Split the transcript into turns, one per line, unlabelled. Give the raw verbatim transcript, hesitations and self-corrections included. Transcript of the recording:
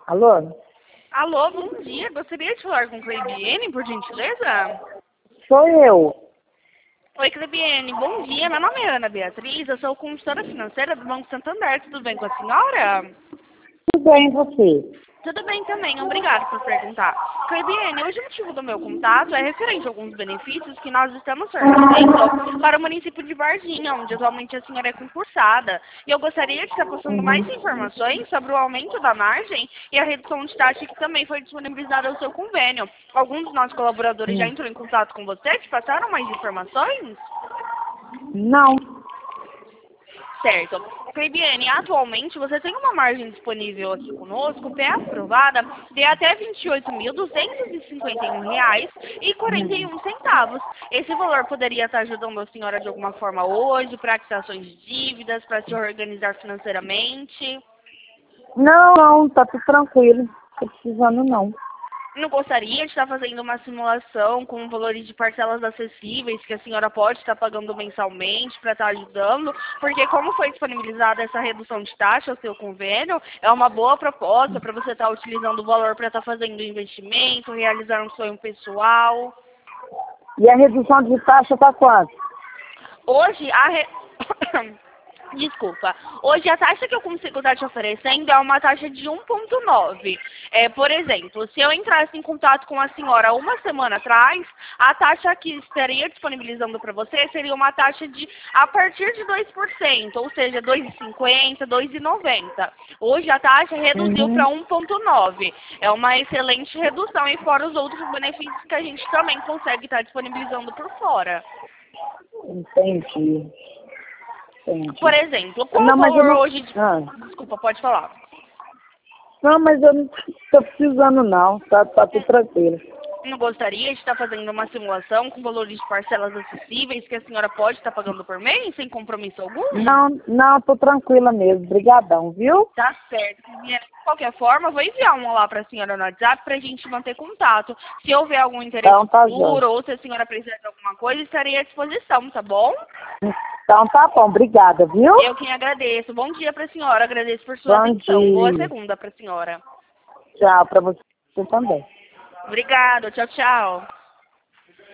Alô?
Alô, bom dia. Gostaria de falar com Cleibiene, por gentileza?
Sou eu.
Oi, Cleibiene. Bom dia. Meu nome é Ana Beatriz. Eu sou consultora financeira do Banco Santander. Tudo bem com a senhora?
Tudo bem, e você?
Tudo bem também. Obrigada por perguntar. Cleibiene, hoje o motivo do meu contato é referente a alguns benefícios que nós estamos fornecendo para o município de Varginha, onde atualmente a senhora é concursada. E eu gostaria de estar passando mais
Uhum.
informações sobre o aumento da margem e a redução de taxa que também foi disponibilizada ao seu convênio. Alguns dos nossos colaboradores já
Hum.
entrou em contato com você, te passaram mais informações?
Não.
Certo. Cleibiene, atualmente você tem uma margem disponível aqui conosco, pré-aprovada, de até vinte e oito mil duzentos e cinquenta e um reais e quarenta e
Hum.
um centavos. Esse valor poderia estar ajudando a senhora de alguma forma hoje, para quitações de dívidas, para se organizar financeiramente?
Não, não, tá tudo tranquilo. Tô precisando não.
Não gostaria de estar fazendo uma simulação com valores de parcelas acessíveis que a senhora pode estar pagando mensalmente para estar ajudando, porque como foi disponibilizada essa redução de taxa ao seu convênio, é uma boa proposta para você estar utilizando o valor para estar fazendo investimento, realizar um sonho pessoal.
E a redução de taxa tá quanto?
Hoje a re... Desculpa. Hoje a taxa que eu consigo estar te oferecendo é uma taxa de um vírgula nove. É, por exemplo, se eu entrasse em contato com a senhora uma semana atrás, a taxa que estaria disponibilizando para você seria uma taxa de a partir de dois por cento, ou seja, dois vírgula cinquenta, dois vírgula noventa. Hoje a taxa reduziu
Uhum.
para um vírgula nove. É uma excelente redução e fora os outros benefícios que a gente também consegue estar disponibilizando por fora.
Entendi. Entendi.
Por exemplo, qual o
Não, mas eu
valor
não...
hoje de...
Ah.
Desculpa, pode falar.
Não, mas eu não tô precisando não. Tá, tá tudo tranquilo.
Não gostaria de estar fazendo uma simulação com valores de parcelas acessíveis que a senhora pode estar pagando por mês, sem compromisso algum?
Não, não, tô tranquila mesmo. Obrigadão, viu?
Tá certo. De qualquer forma, eu vou enviar um lá para a senhora no WhatsApp para a gente manter contato. Se houver algum interesse
Então tá jóia.
futuro ou se a senhora precisar de alguma coisa, estarei à disposição, tá bom?
Então tá bom, obrigada, viu?
Eu quem agradeço. Bom dia para a senhora. Agradeço por sua
Bom
atenção. Boa
dia.
segunda para a senhora.
Tchau pra você também.
Obrigada. Tchau, tchau.